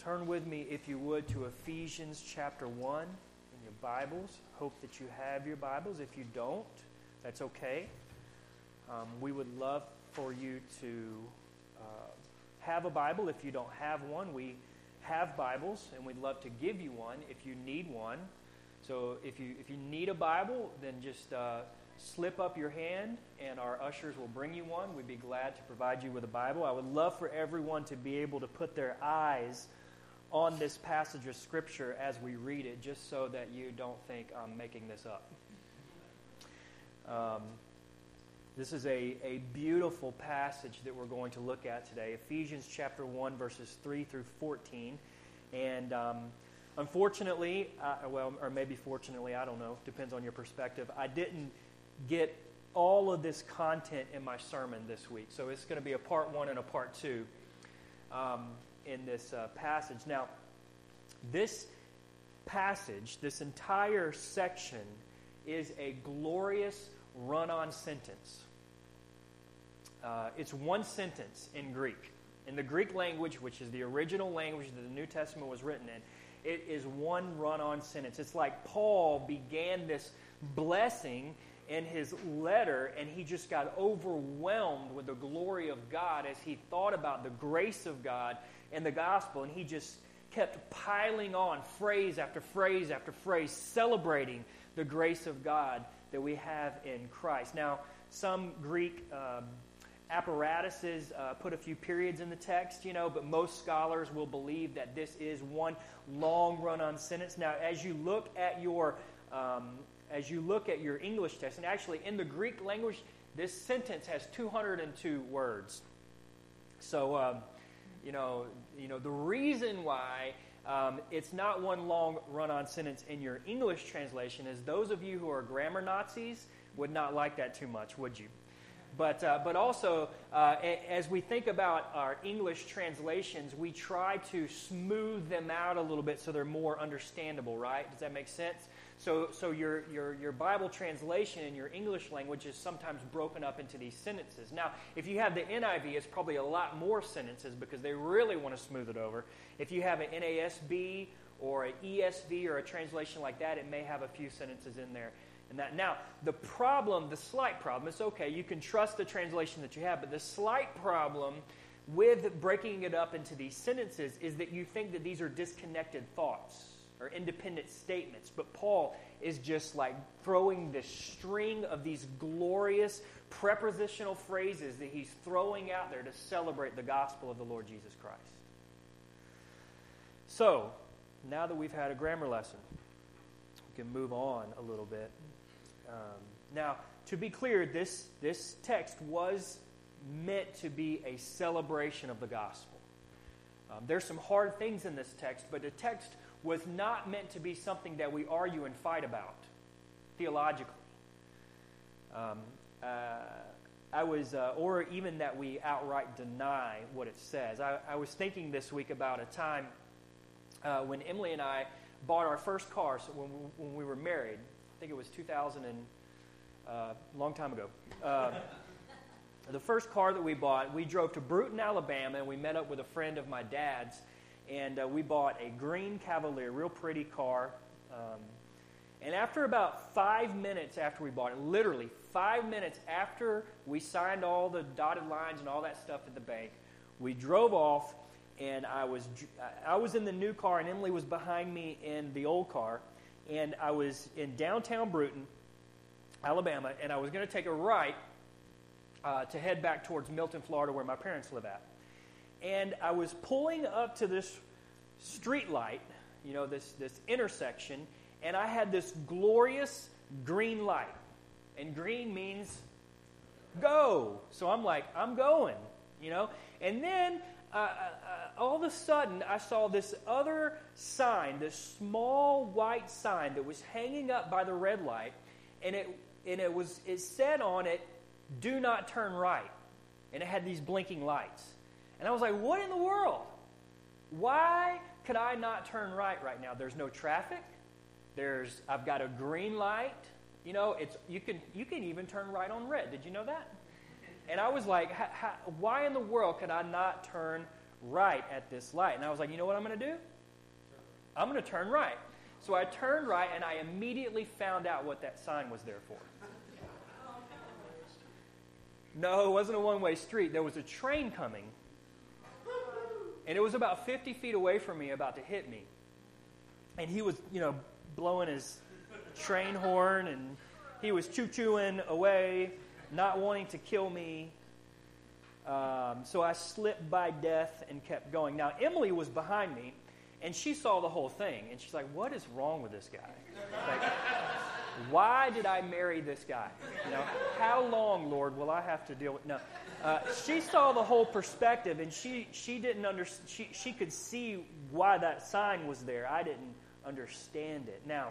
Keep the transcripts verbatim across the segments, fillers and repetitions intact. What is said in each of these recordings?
Turn with me, if you would, to Ephesians chapter one in your Bibles. Hope that you have your Bibles. If you don't, that's okay. Um, we would love for you to uh, have a Bible. If you don't have one, we have Bibles, and we'd love to give you one if you need one. So if you if you need a Bible, then just uh, slip up your hand, and our ushers will bring you one. We'd be glad to provide you with a Bible. I would love for everyone to be able to put their eyes on this passage of Scripture as we read it, just so that you don't think I'm making this up. Um, this is a, a beautiful passage that we're going to look at today. Ephesians chapter one, verses three through fourteen. And um, unfortunately, uh, well, or maybe fortunately, I don't know, depends on your perspective, I didn't get all of this content in my sermon this week. So it's going to be a part one and a part two um, in this uh, passage. Now, this passage, this entire section, is a glorious run-on sentence. Uh, it's one sentence in Greek. In the Greek language, which is the original language that the New Testament was written in, it is one run-on sentence. It's like Paul began this blessing in his letter, and he just got overwhelmed with the glory of God as he thought about the grace of God and the gospel, and he just kept piling on phrase after phrase after phrase, celebrating the grace of God that we have in Christ. Now, some Greek um, apparatuses uh, put a few periods in the text, you know, but most scholars will believe that this is one long run-on sentence. Now, as you look at your um, as you look at your English text, and actually in the Greek language, this sentence has two hundred two words. So, um, you know, you know the reason why um, it's not one long run-on sentence in your English translation is those of you who are grammar Nazis would not like that too much, would you? But uh, but also, uh, a, as we think about our English translations, we try to smooth them out a little bit so they're more understandable, right? Does that make sense? So so your, your, your Bible translation in your English language is sometimes broken up into these sentences. Now, if you have the N I V, it's probably a lot more sentences because they really want to smooth it over. If you have an N A S B or an E S V or a translation like that, it may have a few sentences in there. And that now, the problem, the slight problem, it's okay, you can trust the translation that you have, but the slight problem with breaking it up into these sentences is that you think that these are disconnected thoughts or independent statements. But Paul is just like throwing this string of these glorious prepositional phrases that he's throwing out there to celebrate the gospel of the Lord Jesus Christ. So, now that we've had a grammar lesson, we can move on a little bit. Um, now, to be clear, this, this text was meant to be a celebration of the gospel. Um, there's some hard things in this text, but the text was not meant to be something that we argue and fight about theologically. Um, uh, I was, uh, or even that we outright deny what it says. I, I was thinking this week about a time uh, when Emily and I bought our first car. So when we, when we were married, I think it was two thousand and a uh, long time ago. Uh, the first car that we bought, we drove to Bruton, Alabama, and we met up with a friend of my dad's. And uh, we bought a green Cavalier, real pretty car. Um, and after about five minutes after we bought it, literally five minutes after we signed all the dotted lines and all that stuff at the bank, we drove off, and I was I was in the new car, and Emily was behind me in the old car. And I was in downtown Bruton, Alabama, and I was going to take a right uh, to head back towards Milton, Florida, where my parents live at. And I was pulling up to this street light, you know, this, this intersection, and I had this glorious green light. And green means go. So I'm like, I'm going, you know. And then uh, uh, all of a sudden, I saw this other sign, this small white sign that was hanging up by the red light, and it and it was it said on it, "Do not turn right," and it had these blinking lights. And I was like, what in the world? Why could I not turn right right now? There's no traffic. There's I've got a green light. You know, it's you can you can even turn right on red. Did you know that? And I was like, ha, ha, why in the world could I not turn right at this light. And I was like, you know what I'm going to do? I'm going to turn right. So I turned right, and I immediately found out what that sign was there for. No, it wasn't a one-way street. There was a train coming, and it was about fifty feet away from me, about to hit me. And he was, you know, blowing his train horn, and he was choo-chooing away, not wanting to kill me. Um, so I slipped by death and kept going. Now, Emily was behind me, and she saw the whole thing. And she's like, what is wrong with this guy? Like, why did I marry this guy? You know, how long, Lord, will I have to deal with? No. Uh, she saw the whole perspective, and she, she didn't understand. She, she could see why that sign was there. I didn't understand it. Now,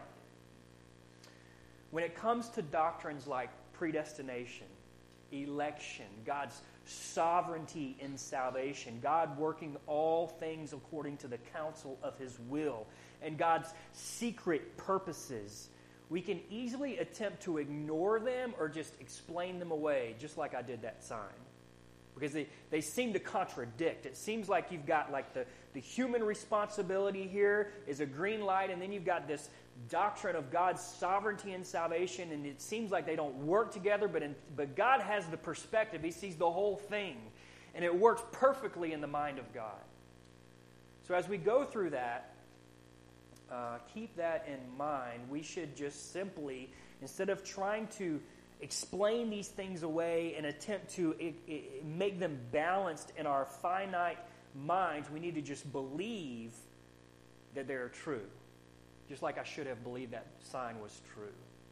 when it comes to doctrines like predestination, election, God's sovereignty in salvation, God working all things according to the counsel of His will, and God's secret purposes, we can easily attempt to ignore them or just explain them away, just like I did that sign. Because they, they seem to contradict. It seems like you've got like the, the human responsibility here is a green light, and then you've got this doctrine of God's sovereignty and salvation, and it seems like they don't work together, but in, but God has the perspective. He sees the whole thing, and it works perfectly in the mind of God. So as we go through that, uh, keep that in mind. We should just simply, instead of trying to explain these things away and attempt to it, it, make them balanced in our finite minds, we need to just believe that they're true. Just like I should have believed that sign was true.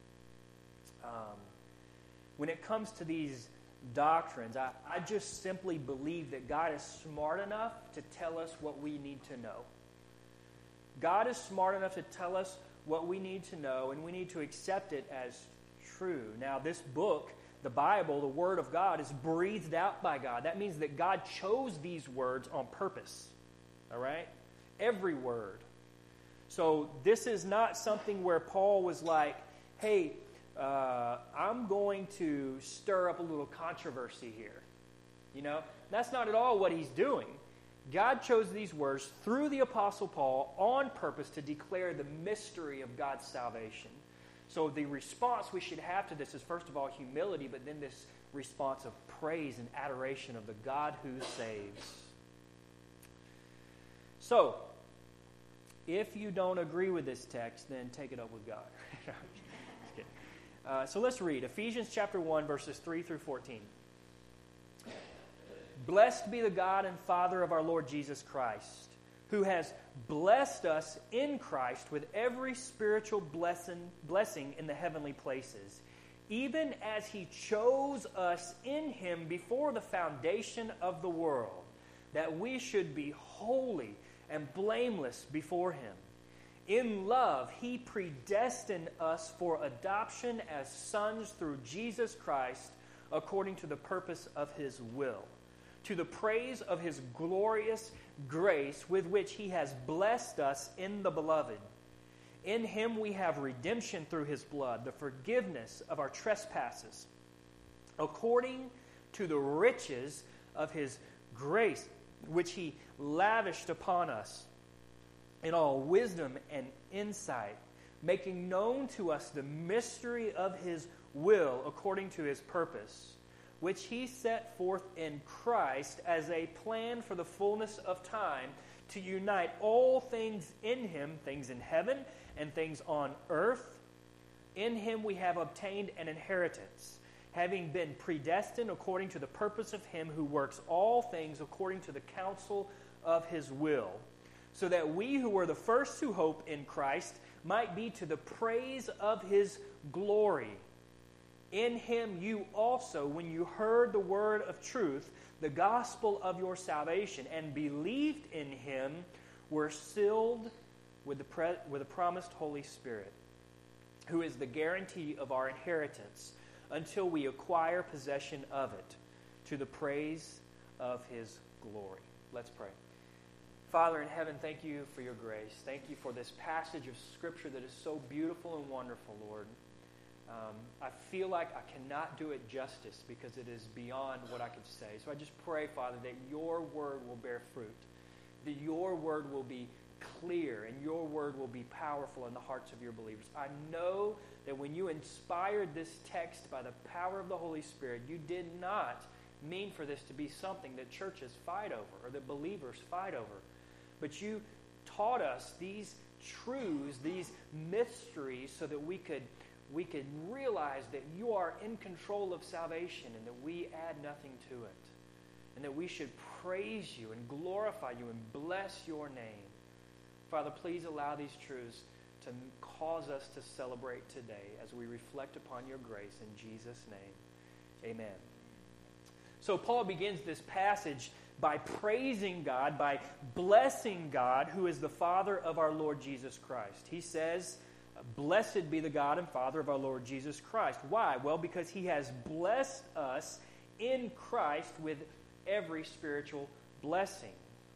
Um, when it comes to these doctrines, I, I just simply believe that God is smart enough to tell us what we need to know. God is smart enough to tell us what we need to know, and we need to accept it as true. Now, this book, the Bible, the Word of God, is breathed out by God. That means that God chose these words on purpose. All right? Every word. So this is not something where Paul was like, hey, uh, I'm going to stir up a little controversy here. You know, that's not at all what he's doing. God chose these words through the Apostle Paul on purpose to declare the mystery of God's salvation. So the response we should have to this is, first of all, humility, but then this response of praise and adoration of the God who saves. So, if you don't agree with this text, then take it up with God. uh, so let's read Ephesians chapter one, verses three through fourteen. Blessed be the God and Father of our Lord Jesus Christ, who has blessed us in Christ with every spiritual blessing, blessing in the heavenly places, even as He chose us in Him before the foundation of the world, that we should be holy and blameless before Him. In love, He predestined us for adoption as sons through Jesus Christ, according to the purpose of His will, to the praise of His glorious grace with which He has blessed us in the Beloved. In Him we have redemption through His blood, the forgiveness of our trespasses, according to the riches of His grace, which He lavished upon us in all wisdom and insight, making known to us the mystery of His will according to His purpose, which He set forth in Christ as a plan for the fullness of time, to unite all things in Him, things in heaven and things on earth. In Him we have obtained an inheritance, having been predestined according to the purpose of Him who works all things according to the counsel of His will, so that we who were the first to hope in Christ might be to the praise of His glory. In Him you also, when you heard the word of truth, the gospel of your salvation, and believed in Him, were sealed with the, pre- with the promised Holy Spirit, who is the guarantee of our inheritance, until we acquire possession of it, to the praise of His glory. Let's pray. Father in heaven, thank You for Your grace. Thank You for this passage of Scripture that is so beautiful and wonderful, Lord. Um, I feel like I cannot do it justice because it is beyond what I could say. So I just pray, Father, that Your word will bear fruit. that your word will be clear and your word will be powerful in the hearts of your believers. I know that when you inspired this text by the power of the Holy Spirit, you did not mean for this to be something that churches fight over or that believers fight over. But you taught us these truths, these mysteries, so that we could we could realize that you are in control of salvation and that we add nothing to it. And that we should praise you and glorify you and bless your name. Father, please allow these truths to cause us to celebrate today as we reflect upon your grace in Jesus' name. Amen. So Paul begins this passage by praising God, by blessing God, who is the Father of our Lord Jesus Christ. He says, "Blessed be the God and Father of our Lord Jesus Christ." Why? Well, because he has blessed us in Christ with every spiritual blessing.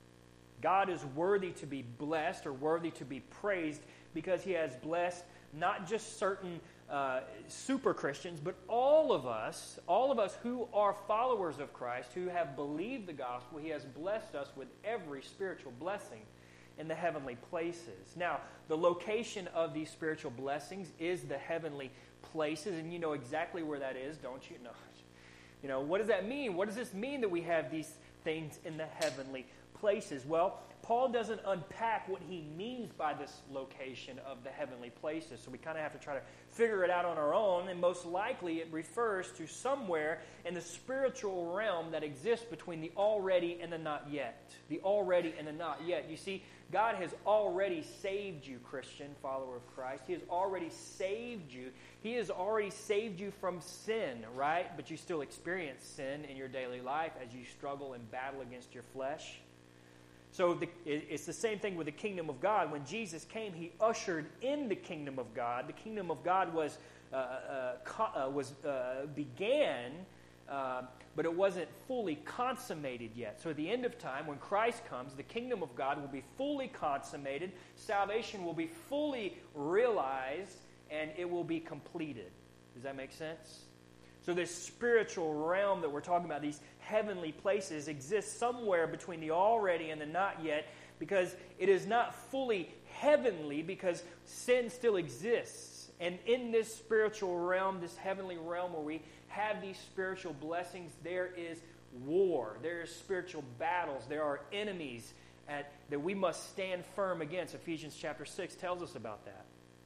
God is worthy to be blessed or worthy to be praised because he has blessed not just certain uh, super Christians, but all of us, all of us who are followers of Christ, who have believed the gospel. He has blessed us with every spiritual blessing in the heavenly places. Now, the location of these spiritual blessings is the heavenly places, and you know exactly where that is, don't you? No. You know, what does that mean? What does this mean that we have these things in the heavenly places? Well, Paul doesn't unpack what he means by this location of the heavenly places, so we kind of have to try to figure it out on our own, and most likely it refers to somewhere in the spiritual realm that exists between the already and the not yet. The already and the not yet. You see, God has already saved you, Christian, follower of Christ. He has already saved you. He has already saved you from sin, right? But you still experience sin in your daily life as you struggle and battle against your flesh. So the, it's the same thing with the kingdom of God. When Jesus came, he ushered in the kingdom of God. The kingdom of God was uh, uh, co- uh, was uh, began, uh, but it wasn't fully consummated yet. So at the end of time, when Christ comes, the kingdom of God will be fully consummated. Salvation will be fully realized, and it will be completed. Does that make sense? So this spiritual realm that we're talking about, these heavenly places, exist somewhere between the already and the not yet, because it is not fully heavenly because sin still exists. And in this spiritual realm, this heavenly realm where we have these spiritual blessings, there is war. There is spiritual battles. There are enemies at, that we must stand firm against. Ephesians chapter six tells us about that.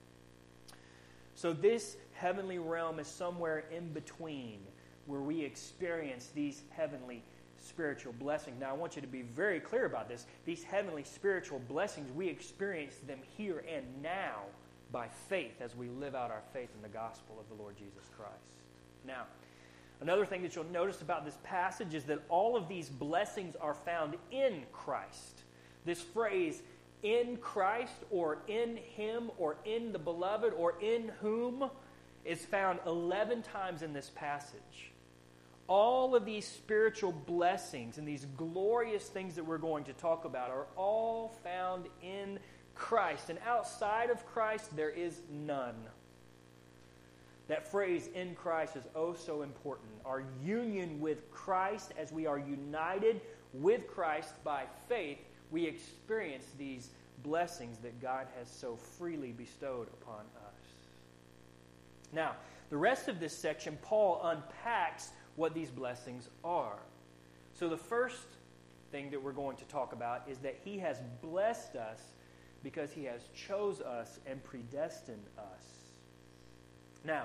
So this heavenly realm is somewhere in between where we experience these heavenly spiritual blessings. Now, I want you to be very clear about this. These heavenly spiritual blessings, we experience them here and now by faith as we live out our faith in the gospel of the Lord Jesus Christ. Now, another thing that you'll notice about this passage is that all of these blessings are found in Christ. This phrase, in Christ, or in Him, or in the beloved, or in whom, is found eleven times in this passage. All of these spiritual blessings and these glorious things that we're going to talk about are all found in Christ. And outside of Christ, there is none. That phrase, in Christ, is oh so important. Our union with Christ, as we are united with Christ by faith, we experience these blessings that God has so freely bestowed upon us. Now, the rest of this section, Paul unpacks what these blessings are. So the first thing that we're going to talk about is that he has blessed us because he has chose us and predestined us. Now,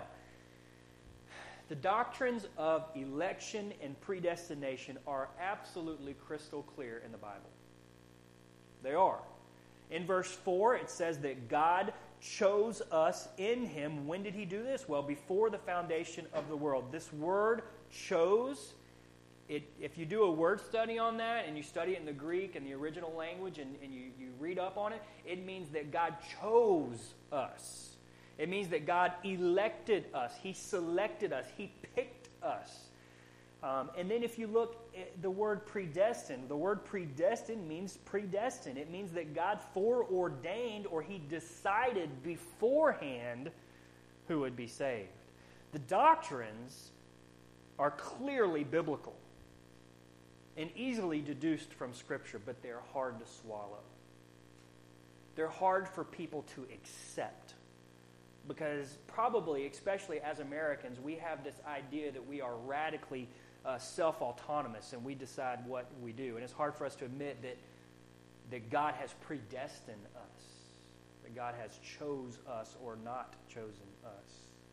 the doctrines of election and predestination are absolutely crystal clear in the Bible. They are. In verse four, it says that God chose us in Him. When did He do this? Well, before the foundation of the world. This word, chose, it, if you do a word study on that and you study it in the Greek and the original language and, and you, you read up on it, it means that God chose us. It means that God elected us. He selected us. He picked us. Um, and then if you look at the word predestined, the word predestined means predestined. It means that God foreordained, or He decided beforehand who would be saved. The doctrines are clearly biblical. and easily deduced from Scripture, but they're hard to swallow. They're hard for people to accept because probably, especially as Americans, we have this idea that we are radically uh, self-autonomous and we decide what we do. And it's hard for us to admit that, that God has predestined us, that God has chose us or not chosen us.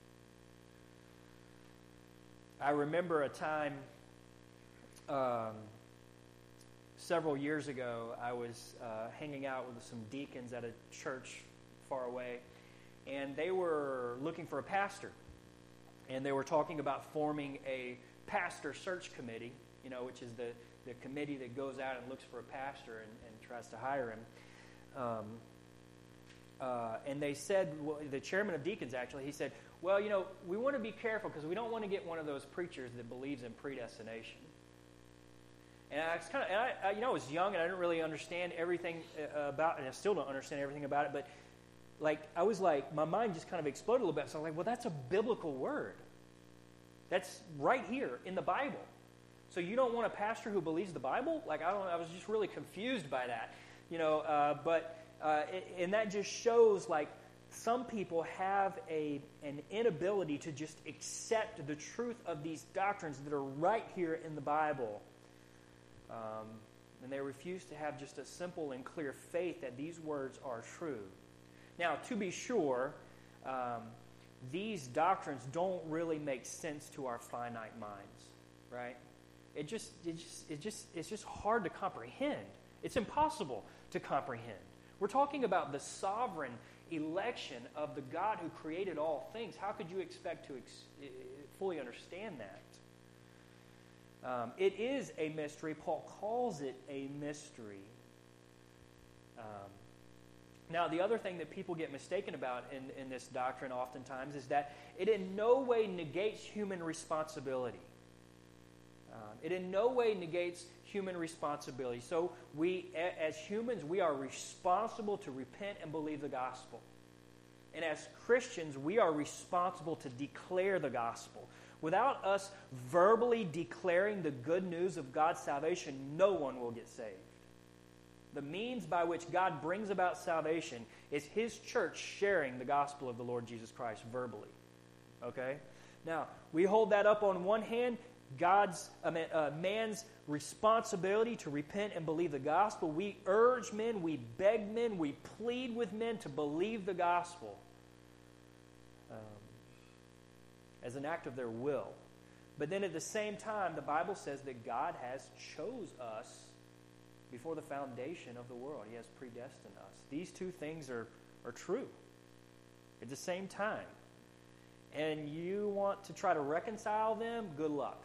I remember a time um, several years ago, I was uh, hanging out with some deacons at a church far away, and they were looking for a pastor. And they were talking about forming a pastor search committee, you know, which is the, the committee that goes out and looks for a pastor and, and tries to hire him. Um, uh, and they said, well, the chairman of deacons actually, he said, well, you know, we want to be careful because we don't want to get one of those preachers that believes in predestination. And I was kind of, and I, I, you know, I was young and I didn't really understand everything about it, and I still don't understand everything about it, but like, I was like, my mind just kind of exploded a little bit. So I was like, well, that's a biblical word. That's right here in the Bible. So you don't want a pastor who believes the Bible? Like, I don't. I was just really confused by that, you know. Uh, but uh, and that just shows like some people have a an inability to just accept the truth of these doctrines that are right here in the Bible, um, and they refuse to have just a simple and clear faith that these words are true. Now, to be sure, um, these doctrines don't really make sense to our finite minds, right? It just, it just, it just, it's just hard to comprehend. It's impossible to comprehend. We're talking about the sovereign election of the God who created all things. How could you expect to ex- fully understand that? Um, it is a mystery. Paul calls it a mystery. Um, Now, the other thing that people get mistaken about in, in this doctrine oftentimes is that it in no way negates human responsibility. Um, it in no way negates human responsibility. So we, a, as humans, we are responsible to repent and believe the gospel. And as Christians, we are responsible to declare the gospel. Without us verbally declaring the good news of God's salvation, no one will get saved. The means by which God brings about salvation is His church sharing the gospel of the Lord Jesus Christ verbally. Okay? Now, we hold that up on one hand, God's uh, uh, man's responsibility to repent and believe the gospel. We urge men, we beg men, we plead with men to believe the gospel um, as an act of their will. But then at the same time, the Bible says that God has chose us before the foundation of the world. He has predestined us. These two things are, are true at the same time. And you want to try to reconcile them, good luck.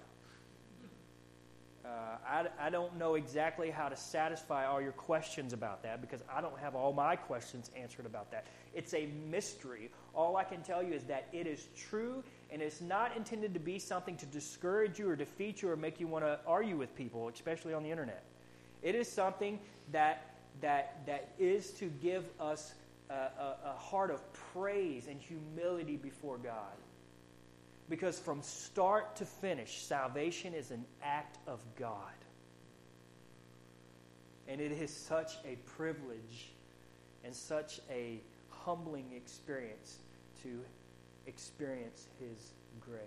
Uh, I, I don't know exactly how to satisfy all your questions about that because I don't have all my questions answered about that. It's a mystery. All I can tell you is that it is true, and it's not intended to be something to discourage you or defeat you or make you want to argue with people, especially on the internet. It is something that that that is to give us a, a, a heart of praise and humility before God. Because from start to finish, salvation is an act of God. And it is such a privilege and such a humbling experience to experience His grace.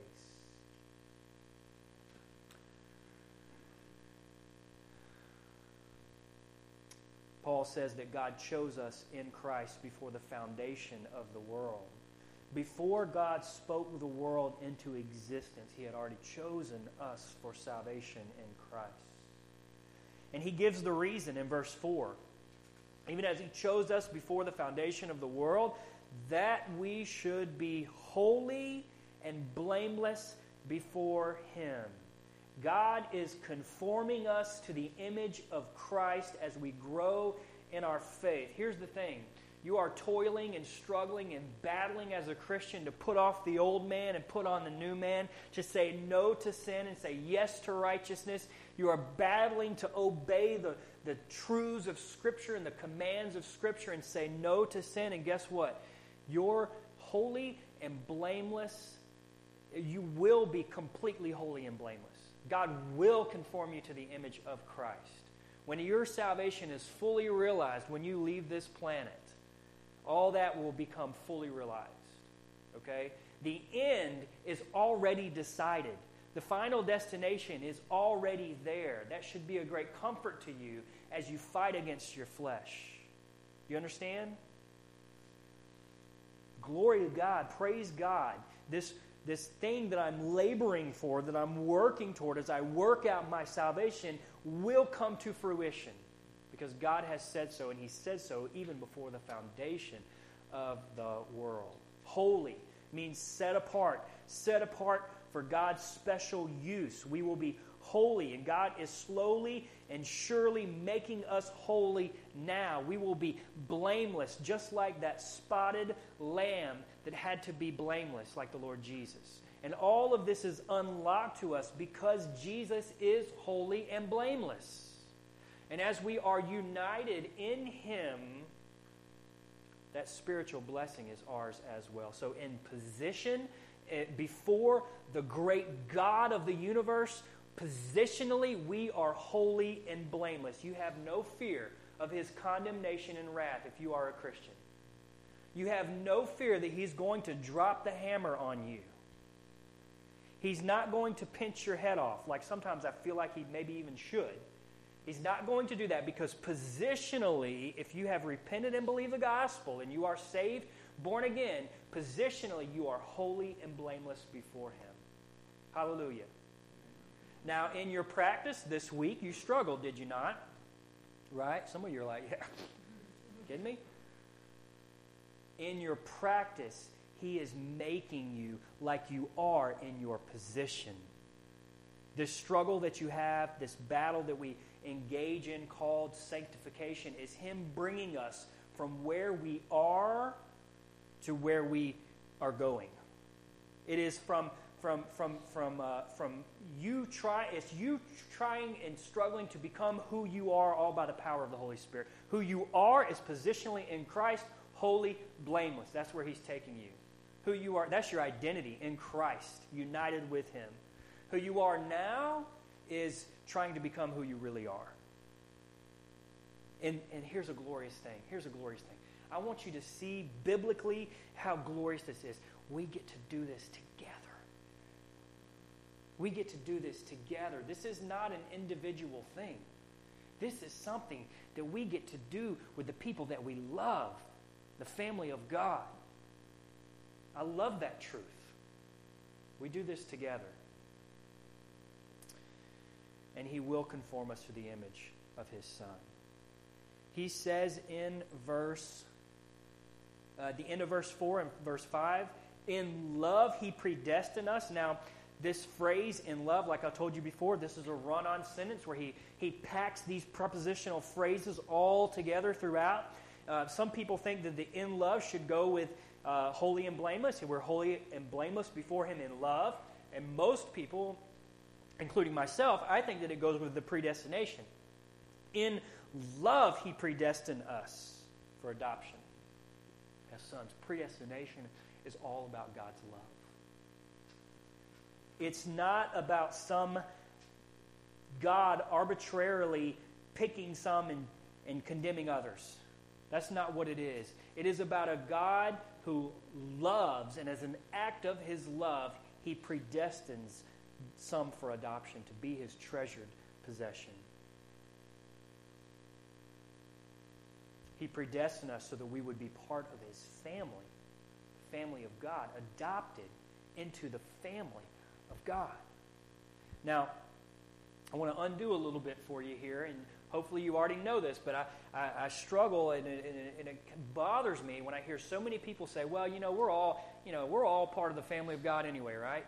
Paul says that God chose us in Christ before the foundation of the world. Before God spoke the world into existence, He had already chosen us for salvation in Christ. And He gives the reason in verse four. Even as He chose us before the foundation of the world, that we should be holy and blameless before Him. God is conforming us to the image of Christ as we grow in our faith. Here's the thing. You are toiling and struggling and battling as a Christian to put off the old man and put on the new man, to say no to sin and say yes to righteousness. You are battling to obey the, the truths of Scripture and the commands of Scripture and say no to sin. And guess what? You're holy and blameless. You will be completely holy and blameless God will conform you to the image of Christ. When your salvation is fully realized, when you leave this planet, all that will become fully realized. Okay? The end is already decided. The final destination is already there. That should be a great comfort to you as you fight against your flesh. You understand? Glory to God. Praise God. This, this thing that I'm laboring for, that I'm working toward as I work out my salvation, will come to fruition. Because God has said so, and He said so even before the foundation of the world. Holy means set apart. Set apart for God's special use. We will be holy, and God is slowly and surely making us holy now. We will be blameless, just like that spotted lamb that had to be blameless, like the Lord Jesus. And all of this is unlocked to us because Jesus is holy and blameless. And as we are united in Him, that spiritual blessing is ours as well. So in position, before the great God of the universe, positionally, we are holy and blameless. You have no fear of His condemnation and wrath if you are a Christian. You have no fear that He's going to drop the hammer on you. He's not going to pinch your head off, like sometimes I feel like He maybe even should. He's not going to do that because positionally, if you have repented and believed the gospel and you are saved, born again, positionally you are holy and blameless before Him. Hallelujah. Now, in your practice this week, you struggled, did you not? Right? Some of you are like, yeah. Kidding me? In your practice, He is making you like you are in your position. This struggle that you have, this battle that we engage in called sanctification, is Him bringing us from where we are to where we are going. It is from from from from uh, from you try. It's you trying and struggling to become who you are, all by the power of the Holy Spirit. Who you are is positionally in Christ, holy, blameless. That's where He's taking you. Who you are, that's your identity in Christ, united with Him. Who you are now is trying to become who you really are. And, and here's a glorious thing. Here's a glorious thing. I want you to see biblically how glorious this is. We get to do this together. We get to do this together. This is not an individual thing. This is something that we get to do with the people that we love, the family of God. I love that truth. We do this together. And He will conform us to the image of His Son. He says in verse, uh, the end of verse four and verse five, in love He predestined us. Now, this phrase, in love, like I told you before, this is a run-on sentence where he, he packs these prepositional phrases all together throughout. Uh, some people think that the in love should go with uh, holy and blameless. We're holy and blameless before Him in love. And most people, including myself, I think that it goes with the predestination. In love, He predestined us for adoption as sons. Predestination is all about God's love. It's not about some God arbitrarily picking some and, and condemning others. That's not what it is. It is about a God who loves, and as an act of His love, He predestines some for adoption to be His treasured possession. He predestined us so that we would be part of His family, the family of God, adopted into the family of God. Now, I want to undo a little bit for you here, and hopefully you already know this, but I, I, I struggle, and it, and, it, and it bothers me when I hear so many people say, well, you know, we're all, you know, we're all part of the family of God anyway, right?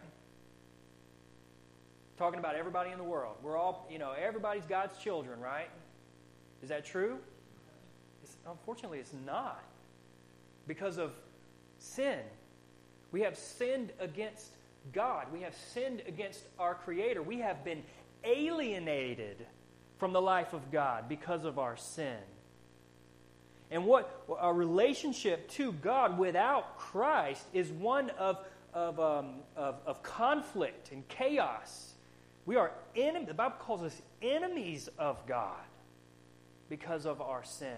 Talking about everybody in the world. We're all, you know, everybody's God's children, right? Is that true? It's, unfortunately, it's not. Because of sin. We have sinned against God. We have sinned against our Creator. We have been alienated from the life of God because of our sin. And what our relationship to God without Christ is one of, of, um, of, of conflict and chaos. We are enemies. The Bible calls us enemies of God because of our sin.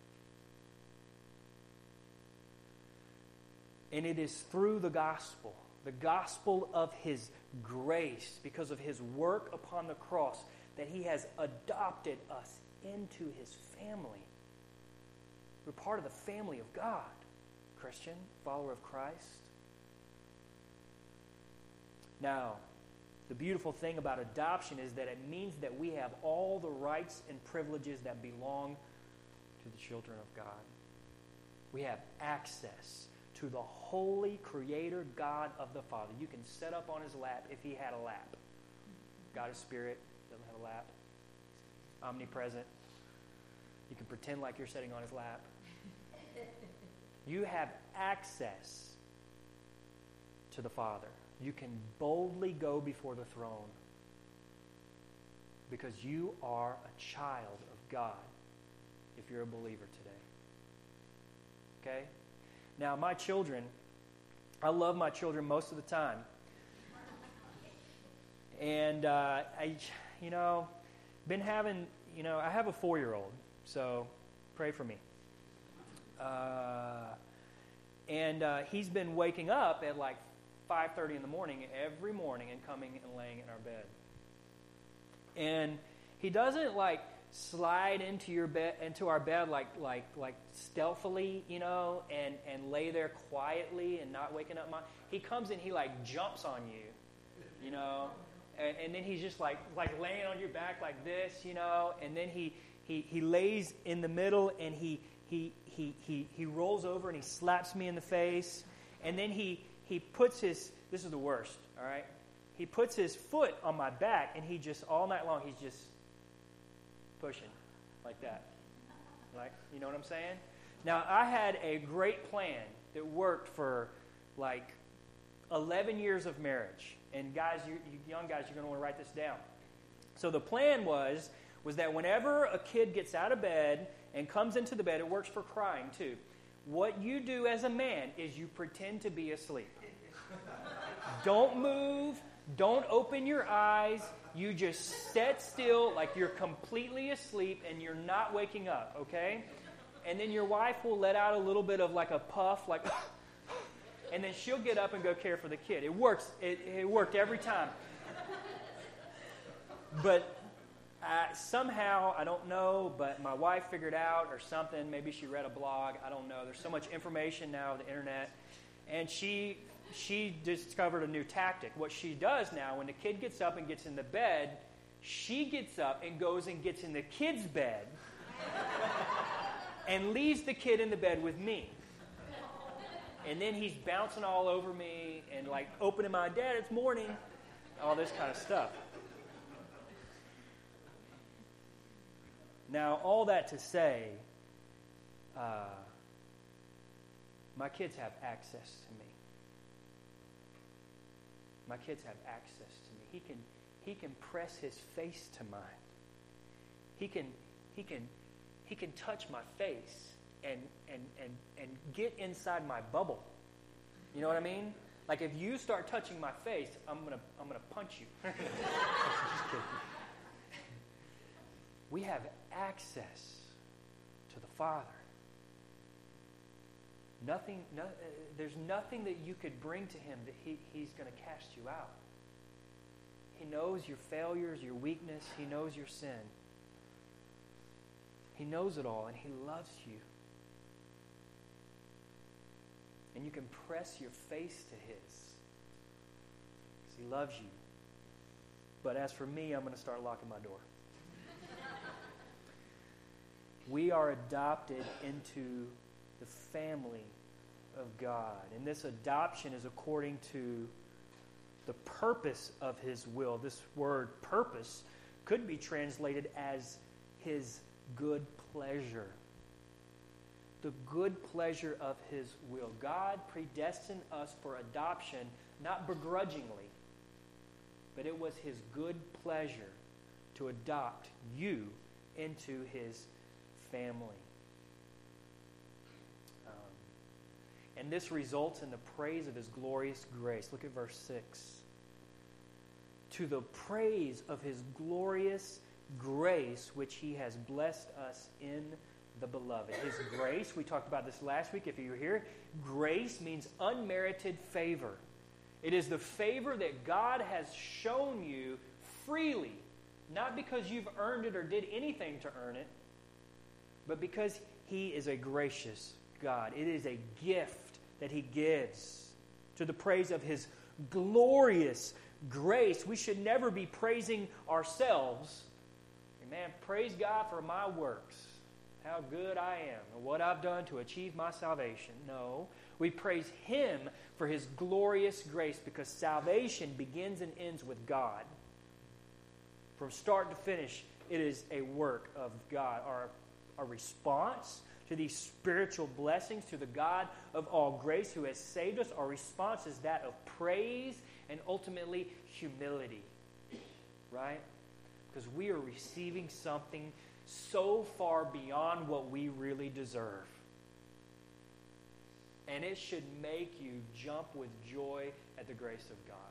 And it is through the gospel, the gospel of His grace, because of His work upon the cross, that He has adopted us into His family. We're part of the family of God, Christian, follower of Christ. Now, the beautiful thing about adoption is that it means that we have all the rights and privileges that belong to the children of God. We have access to the holy Creator God of the Father. You can sit up on His lap if He had a lap. God is spirit, doesn't have a lap. Omnipresent. You can pretend like you're sitting on His lap. You have access to the Father. You can boldly go before the throne because you are a child of God if you're a believer today. Okay? Now, my children, I love my children most of the time. And, uh, I, you know, been having, you know, I have a four-year-old, so pray for me. Uh, and uh, he's been waking up at like five thirty in the morning every morning and coming and laying in our bed. And he doesn't like slide into your bed, into our bed like like like stealthily, you know, and, and lay there quietly and not waking up. My, he comes in, he like jumps on you, you know, and, and then he's just like like laying on your back like this, you know, and then he he, he lays in the middle and he he he he he rolls over and he slaps me in the face, and then he he puts his, this is the worst, all right? He puts his foot on my back and he just, all night long, he's just pushing like that. Like, you know what I'm saying? Now, I had a great plan that worked for like eleven years of marriage. And guys, you, you young guys, you're going to want to write this down. So the plan was, was that whenever a kid gets out of bed and comes into the bed, it works for crying too. What you do as a man is you pretend to be asleep. Don't move. Don't open your eyes. You just sit still like you're completely asleep and you're not waking up, okay? And then your wife will let out a little bit of like a puff, like, and then she'll get up and go care for the kid. It works. It, it worked every time. But Uh, somehow, I don't know, but my wife figured out or something. Maybe she read a blog. I don't know. There's so much information now on the internet. And she she discovered a new tactic. What she does now, when the kid gets up and gets in the bed, she gets up and goes and gets in the kid's bed and leaves the kid in the bed with me. And then he's bouncing all over me and like opening my, Dad, it's morning, all this kind of stuff. Now, all that to say, uh, my kids have access to me. My kids have access to me. He can, he can press his face to mine. He can, he can, he can touch my face and and and and get inside my bubble. You know what I mean? Like if you start touching my face, I'm gonna I'm gonna punch you. Just kidding. We have access to the Father. Nothing, no, uh, there's nothing that you could bring to Him that he, He's going to cast you out. He knows your failures, your weakness. He knows your sin. He knows it all, and He loves you. And you can press your face to His because He loves you. But as for me, I'm going to start locking my door. We are adopted into the family of God. And this adoption is according to the purpose of His will. This word purpose could be translated as His good pleasure. The good pleasure of His will. God predestined us for adoption, not begrudgingly, but it was His good pleasure to adopt you into His family. Um, and this results in the praise of His glorious grace. Look at verse six. to the praise of His glorious grace, which He has blessed us in the beloved. His grace, we talked about this last week if you were here. Grace means unmerited favor. It is the favor that God has shown you freely, not because you've earned it or did anything to earn it, but because He is a gracious God. It is a gift that He gives to the praise of His glorious grace. We should never be praising ourselves. Man, praise God for my works, how good I am, and what I've done to achieve my salvation. No, we praise Him for His glorious grace, because salvation begins and ends with God. From start to finish, it is a work of God. Our, our response to these spiritual blessings, to the God of all grace who has saved us, our response is that of praise and ultimately humility. Right? Because we are receiving something so far beyond what we really deserve. And it should make you jump with joy at the grace of God.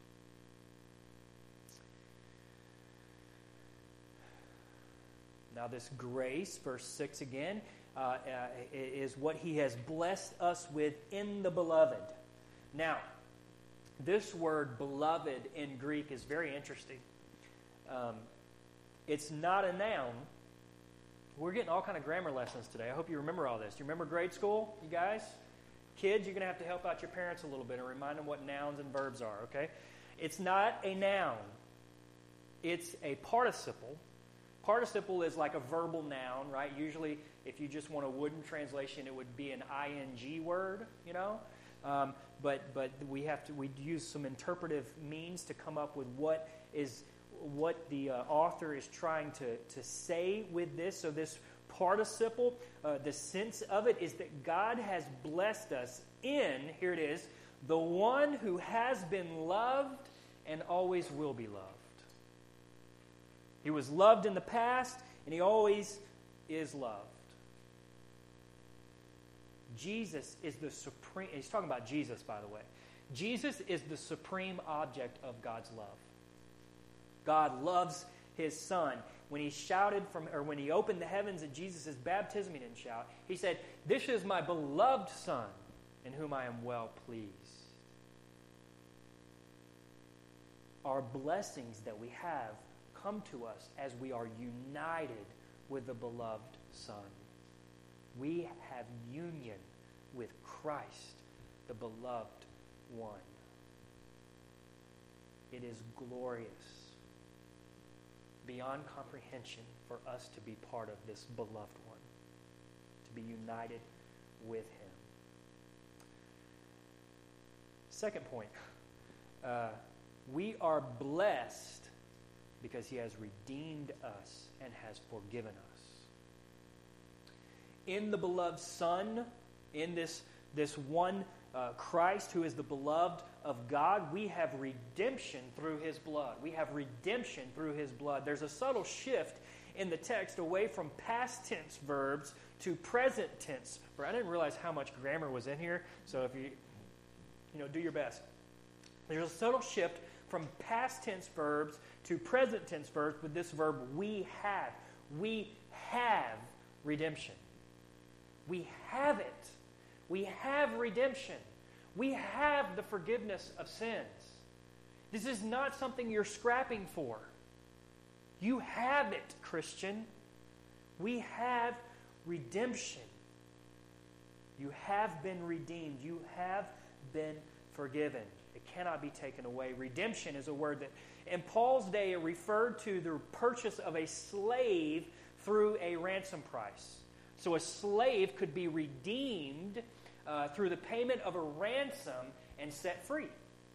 Now this grace, verse six again, uh, uh, is what He has blessed us with in the beloved. Now, this word beloved in Greek is very interesting. Um, it's not a noun. We're getting all kind of grammar lessons today. I hope you remember all this. Do you remember grade school, you guys? Kids, you're going to have to help out your parents a little bit and remind them what nouns and verbs are, okay? It's not a noun. It's a participle. Participle is like a verbal noun, right? Usually, if you just want a wooden translation, it would be an ing word, you know? Um, but but we have to we use some interpretive means to come up with what is what the uh, author is trying to, to say with this. So this participle, uh, the sense of it is that God has blessed us in, here it is, the one who has been loved and always will be loved. He was loved in the past, and He always is loved. Jesus is the supreme, he's talking about Jesus, by the way. Jesus is the supreme object of God's love. God loves His Son. When He shouted from, or when He opened the heavens at Jesus' baptism, He didn't shout. He said, "This is my beloved Son, in whom I am well pleased." Our blessings that we have come to us as we are united with the beloved Son. We have union with Christ, the beloved one. It is glorious, beyond comprehension, for us to be part of this beloved one, to be united with Him. Second point, uh, we are blessed because He has redeemed us and has forgiven us. In the beloved Son, in this, this one uh, Christ who is the beloved of God, we have redemption through His blood. We have redemption through His blood. There's a subtle shift in the text away from past tense verbs to present tense. I didn't realize how much grammar was in here, so if you, you know, do your best. There's a subtle shift from past tense verbs to present tense verbs with this verb, we have. We have redemption. We have it. We have redemption. We have the forgiveness of sins. This is not something you're scrapping for. You have it, Christian. We have redemption. You have been redeemed. You have been forgiven. It cannot be taken away. Redemption is a word that in Paul's day it referred to the purchase of a slave through a ransom price. So a slave could be redeemed uh, through the payment of a ransom and set free.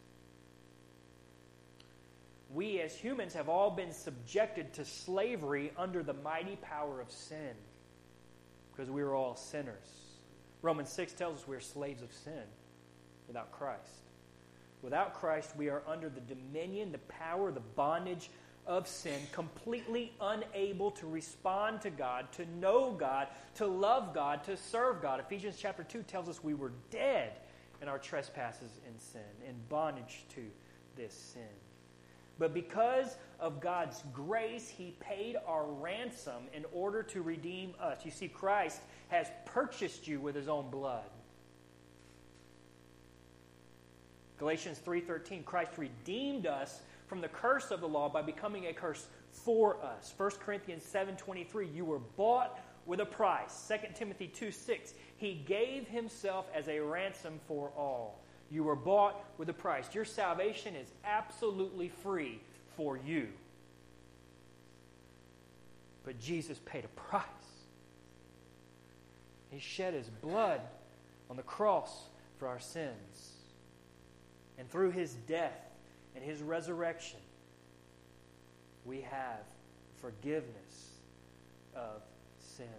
We as humans have all been subjected to slavery under the mighty power of sin because we were all sinners. Romans six tells us we're slaves of sin without Christ. Without Christ, we are under the dominion, the power, the bondage of sin, completely unable to respond to God, to know God, to love God, to serve God. Ephesians chapter two tells us we were dead in our trespasses and sin, in bondage to this sin. But because of God's grace, He paid our ransom in order to redeem us. You see, Christ has purchased you with His own blood. Galatians three thirteen, Christ redeemed us from the curse of the law by becoming a curse for us. First Corinthians seven twenty-three, you were bought with a price. Second Timothy two six, He gave Himself as a ransom for all. You were bought with a price. Your salvation is absolutely free for you. But Jesus paid a price. He shed His blood on the cross for our sins. And through His death and His resurrection, we have forgiveness of sins.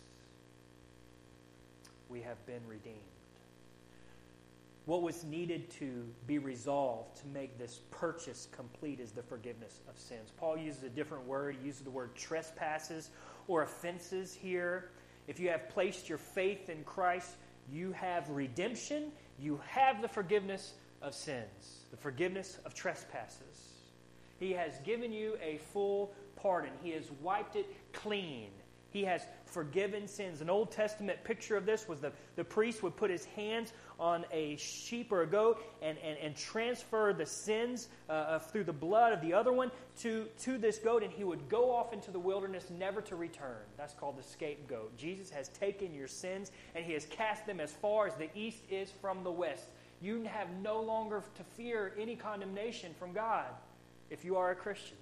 We have been redeemed. What was needed to be resolved to make this purchase complete is the forgiveness of sins. Paul uses a different word. He uses the word trespasses or offenses here. If you have placed your faith in Christ, you have redemption. You have the forgiveness of sins, the forgiveness of trespasses. He has given you a full pardon. He has wiped it clean. He has forgiven sins. An Old Testament picture of this was the, the priest would put his hands on a sheep or a goat and, and, and transfer the sins uh, through the blood of the other one to, to this goat, and he would go off into the wilderness never to return. That's called the scapegoat. Jesus has taken your sins and He has cast them as far as the east is from the west. You have no longer to fear any condemnation from God if you are a Christian.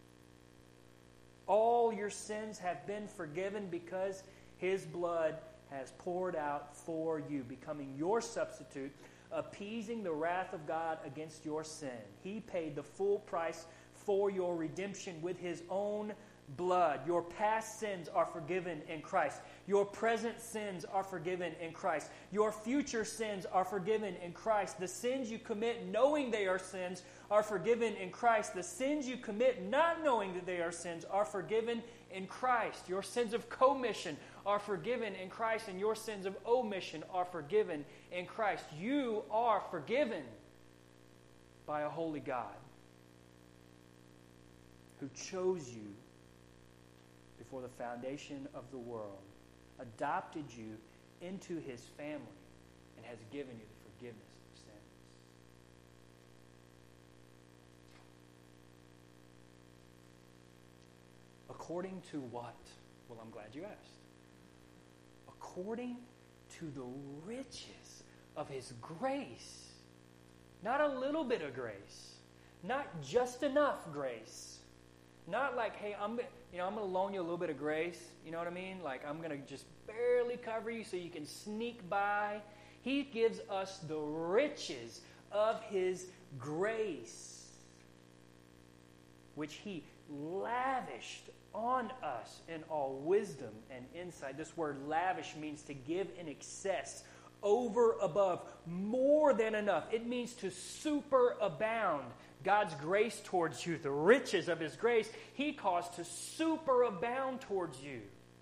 All your sins have been forgiven because His blood has poured out for you, becoming your substitute, appeasing the wrath of God against your sin. He paid the full price for your redemption with His own blood. Your past sins are forgiven in Christ. Your present sins are forgiven in Christ. Your future sins are forgiven in Christ. The sins you commit knowing they are sins are forgiven in Christ. The sins you commit not knowing that they are sins are forgiven in Christ. Your sins of commission are forgiven in Christ, and your sins of omission are forgiven in Christ. You are forgiven by a holy God who chose you before the foundation of the world, adopted you into His family, and has given you the forgiveness of sins. According to what? Well, I'm glad you asked. According to the riches of His grace. Not a little bit of grace. Not just enough grace. Not like, hey, I'm, you know, I'm going to loan you a little bit of grace. You know what I mean? Like, I'm going to just barely cover you so you can sneak by. He gives us the riches of His grace, which He lavished on us in all wisdom and insight. This word lavish means to give in excess, over, above, more than enough. It means to superabound. God's grace towards you, the riches of His grace, He caused to superabound towards you.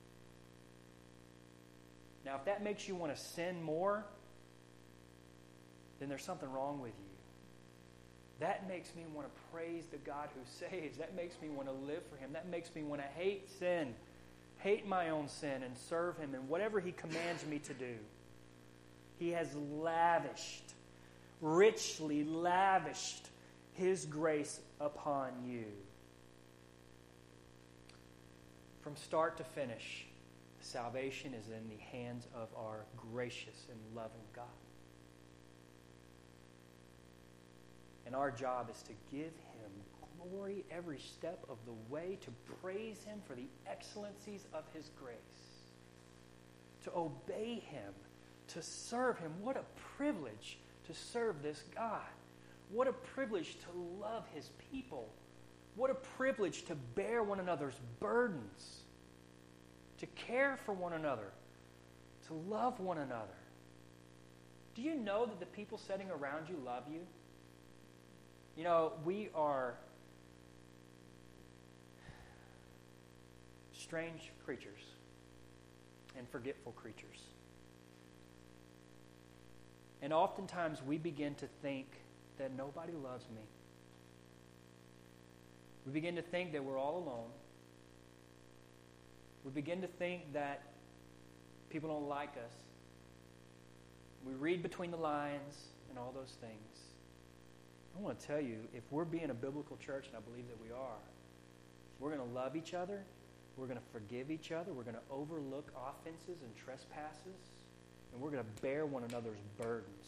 Now, if that makes you want to sin more, then there's something wrong with you. That makes me want to praise the God who saves. That makes me want to live for Him. That makes me want to hate sin, hate my own sin, and serve Him in whatever He commands me to do. He has lavished, richly lavished His grace upon you. From start to finish, salvation is in the hands of our gracious and loving God. And our job is to give Him glory every step of the way, to praise Him for the excellencies of His grace, to obey Him, to serve Him. What a privilege to serve this God. What a privilege to love His people. What a privilege to bear one another's burdens, to care for one another, to love one another. Do you know that the people sitting around you love you? You know, we are strange creatures and forgetful creatures. And oftentimes we begin to think that nobody loves me. We begin to think that we're all alone. We begin to think that people don't like us. We read between the lines and all those things. I want to tell you, if we're being a biblical church, and I believe that we are, we're going to love each other. We're going to forgive each other. We're going to overlook offenses and trespasses. And we're going to bear one another's burdens.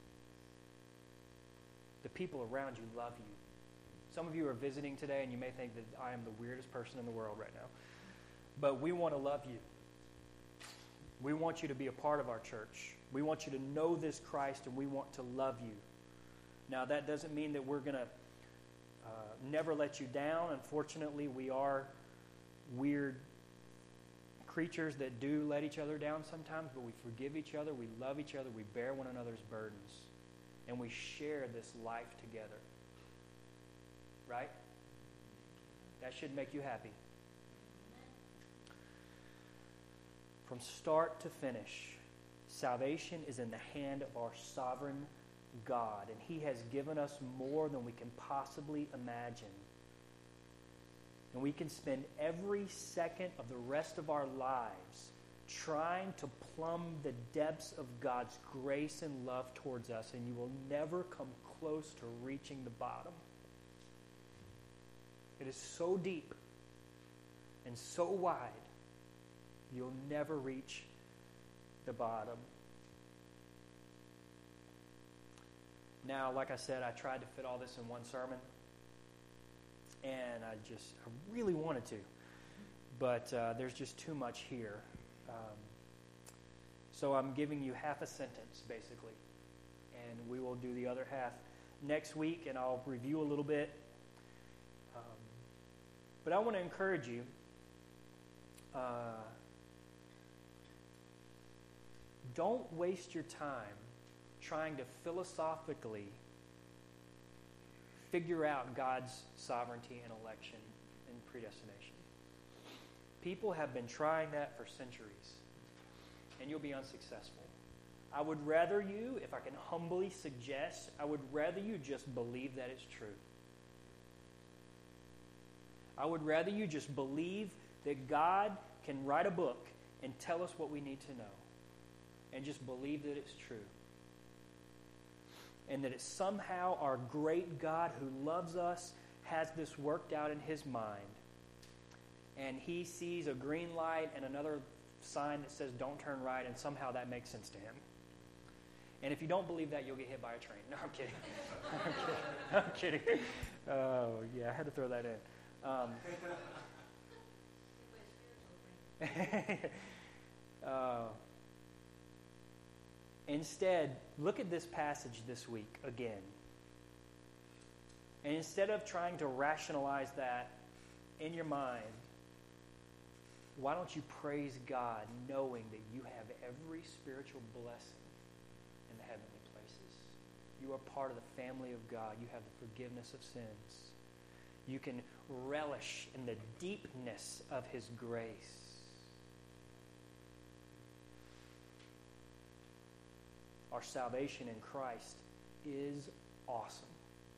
The people around you love you. Some of you are visiting today, and you may think that I am the weirdest person in the world right now. But we want to love you. We want you to be a part of our church. We want you to know this Christ, and we want to love you. Now, that doesn't mean that we're going to uh, never let you down. Unfortunately, we are weird creatures that do let each other down sometimes, but we forgive each other, we love each other, we bear one another's burdens, and we share this life together. Right? That should make you happy. From start to finish, salvation is in the hand of our sovereign God, and He has given us more than we can possibly imagine. And we can spend every second of the rest of our lives trying to plumb the depths of God's grace and love towards us, and you will never come close to reaching the bottom. It is so deep and so wide, you'll never reach the bottom. Now, like I said, I tried to fit all this in one sermon, and I just, I really wanted to, but uh, there's just too much here. Um, so I'm giving you half a sentence, basically, and we will do the other half next week, and I'll review a little bit. Um, but I want to encourage you, uh, don't waste your time trying to philosophically figure out God's sovereignty and election and predestination. People have been trying that for centuries, and you'll be unsuccessful. I would rather you, if I can humbly suggest, I would rather you just believe that it's true. I would rather you just believe that God can write a book and tell us what we need to know, and just believe that it's true. And that it's somehow our great God who loves us has this worked out in His mind. And He sees a green light and another sign that says don't turn right, and somehow that makes sense to Him. And if you don't believe that, you'll get hit by a train. No, I'm kidding. I'm kidding. I'm kidding. Oh, yeah, I had to throw that in. Um, uh, instead, look at this passage this week again. And instead of trying to rationalize that in your mind, why don't you praise God knowing that you have every spiritual blessing in the heavenly places? You are part of the family of God. You have the forgiveness of sins. You can relish in the deepness of His grace. Our salvation in Christ is awesome.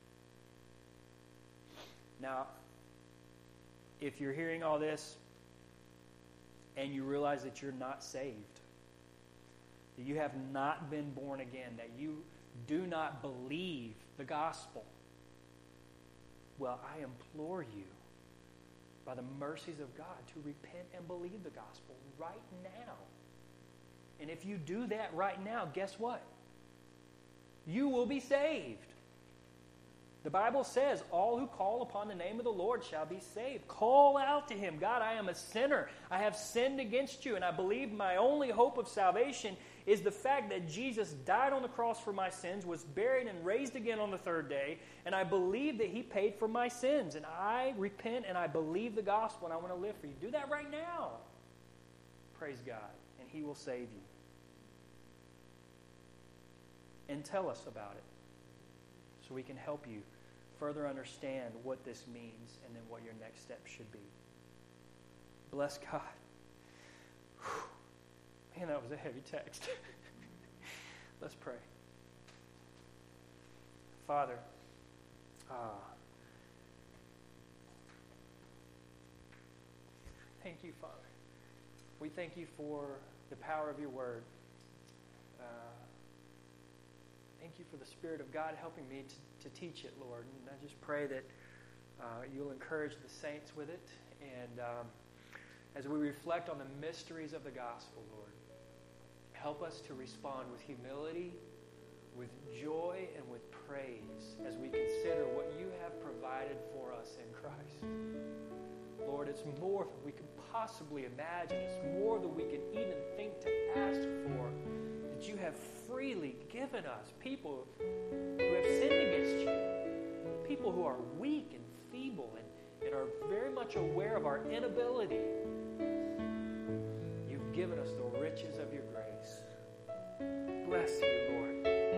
Now, if you're hearing all this and you realize that you're not saved, that you have not been born again, that you do not believe the gospel, well, I implore you, by the mercies of God, to repent and believe the gospel right now. And if you do that right now, guess what? You will be saved. The Bible says, all who call upon the name of the Lord shall be saved. Call out to Him. God, I am a sinner. I have sinned against you, and I believe my only hope of salvation is the fact that Jesus died on the cross for my sins, was buried and raised again on the third day, and I believe that He paid for my sins, and I repent and I believe the gospel, and I want to live for you. Do that right now. Praise God, and He will save you. And tell us about it so we can help you further understand what this means and then what your next step should be. Bless God. Whew. Man, that was a heavy text. Let's pray. Father, uh, thank you, Father. We thank you for the power of your word. Uh, thank you for the Spirit of God helping me to, to teach it, Lord. And I just pray that uh, you'll encourage the saints with it. And um, as we reflect on the mysteries of the gospel, Lord, help us to respond with humility, with joy, and with praise as we consider what you have provided for us in Christ. Lord, it's more than we could possibly imagine. It's more than we could even think to ask for, that you have freely given us, people who have sinned against you, people who are weak and feeble and, and are very much aware of our inability. You've given us the riches of your grace. Bless you, Lord.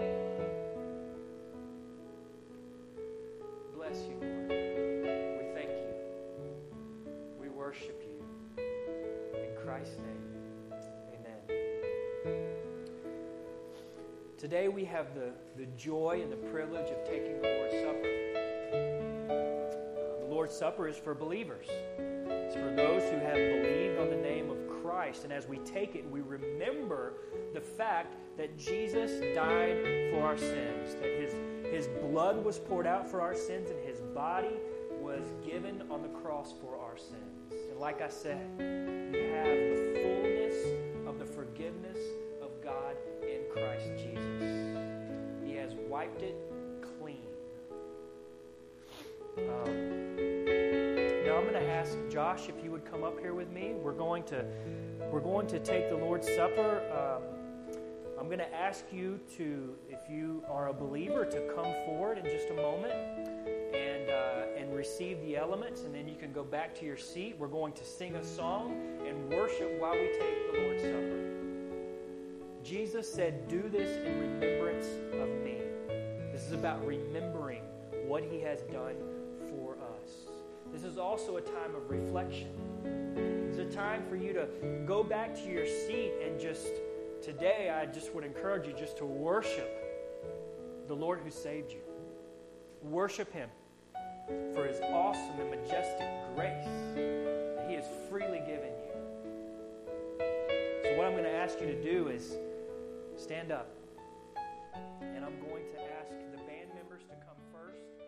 Bless you, Lord. We thank you. We worship you. In Christ's name, amen. Today we have the, the joy and the privilege of taking the Lord's Supper. Uh, the Lord's Supper is for believers. It's for those who have believed on the name of Christ. And as we take it, we remember the fact that Jesus died for our sins, that his, his blood was poured out for our sins, and his body was given on the cross for our sins. And like I said, you have the fullness of the forgiveness of God in Christ Jesus. He has wiped it clean. Um, now I'm going to ask Josh if you would come up here with me. We're going to we're going to take the Lord's Supper. Um, I'm going to ask you to, if you are a believer, to come forward in just a moment and uh, and receive the elements, and then you can go back to your seat. We're going to sing a song and worship while we take the Lord's Supper. Jesus said, "Do this in remembrance of me." This is about remembering what he has done for us. This is also a time of reflection. It's a time for you to go back to your seat and just, today I just would encourage you just to worship the Lord who saved you. Worship him for his awesome and majestic grace that he has freely given you. So what I'm going to ask you to do is stand up. And I'm going to ask the band members to come first.